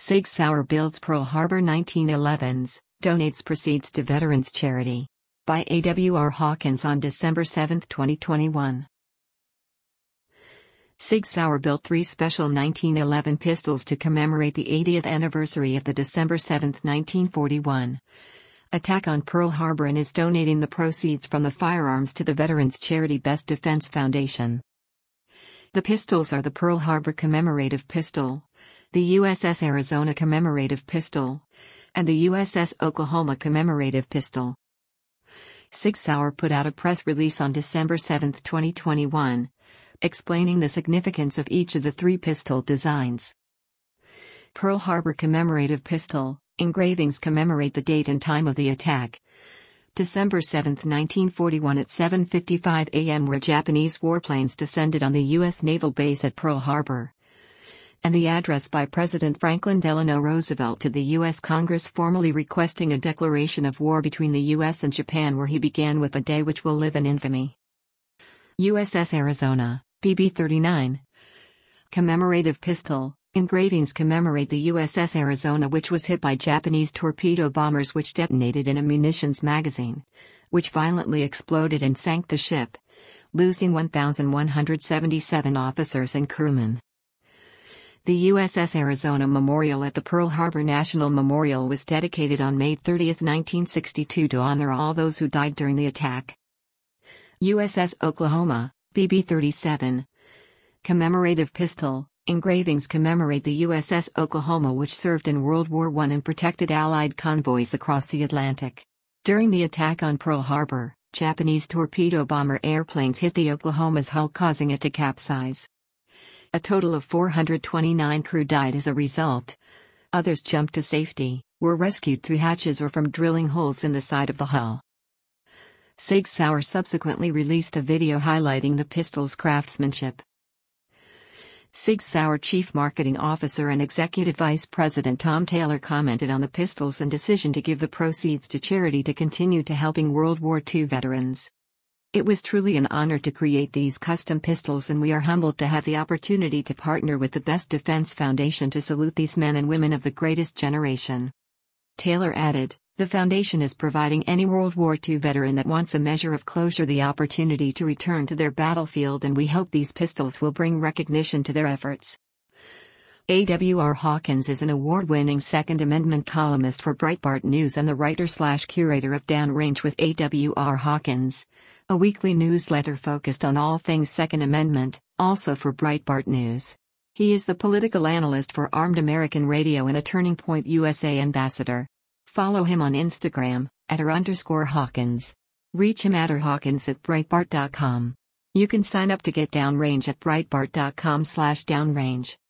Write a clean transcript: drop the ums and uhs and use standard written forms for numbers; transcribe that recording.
Sig Sauer builds Pearl Harbor 1911s, donates proceeds to Veterans Charity. By A.W.R. Hawkins on December 7, 2021. Sig Sauer built 3 special 1911 pistols to commemorate the 80th anniversary of the December 7, 1941 attack on Pearl Harbor and is donating the proceeds from the firearms to the Veterans Charity Best Defense Foundation. The pistols are the Pearl Harbor Commemorative Pistol, the USS Arizona Commemorative Pistol, and the USS Oklahoma Commemorative Pistol. Sig Sauer put out a press release on December 7, 2021, explaining the significance of each of the 3 pistol designs. Pearl Harbor Commemorative Pistol. Engravings commemorate the date and time of the attack. December 7, 1941 at 7:55 a.m. where Japanese warplanes descended on the U.S. naval base at Pearl Harbor. And the address by President Franklin Delano Roosevelt to the U.S. Congress formally requesting a declaration of war between the U.S. and Japan, where he began with a day which will live in infamy. USS Arizona, BB-39. Commemorative Pistol. Engravings commemorate the USS Arizona, which was hit by Japanese torpedo bombers which detonated in a munitions magazine, which violently exploded and sank the ship, losing 1,177 officers and crewmen. The USS Arizona Memorial at the Pearl Harbor National Memorial was dedicated on May 30, 1962 to honor all those who died during the attack. USS Oklahoma, BB-37. Commemorative Pistol. Engravings commemorate the USS Oklahoma, which served in World War I and protected Allied convoys across the Atlantic. During the attack on Pearl Harbor, Japanese torpedo bomber airplanes hit the Oklahoma's hull, causing it to capsize. A total of 429 crew died as a result. Others jumped to safety, were rescued through hatches or from drilling holes in the side of the hull. Sig Sauer subsequently released a video highlighting the pistol's craftsmanship. Sig Sauer Chief Marketing Officer and Executive Vice President Tom Taylor commented on the pistols and decision to give the proceeds to charity to continue to helping World War II veterans. It was truly an honor to create these custom pistols, and we are humbled to have the opportunity to partner with the Best Defense Foundation to salute these men and women of the greatest generation. Taylor added, "The foundation is providing any World War II veteran that wants a measure of closure the opportunity to return to their battlefield, and we hope these pistols will bring recognition to their efforts." A.W.R. Hawkins is an award-winning Second Amendment columnist for Breitbart News and the writer/curator of Downrange with A.W.R. Hawkins, a weekly newsletter focused on all things Second Amendment, also for Breitbart News. He is the political analyst for Armed American Radio and a Turning Point USA ambassador. Follow him on Instagram, @r_Hawkins. Reach him @rhawkins@breitbart.com. You can sign up to get Downrange at breitbart.com/downrange.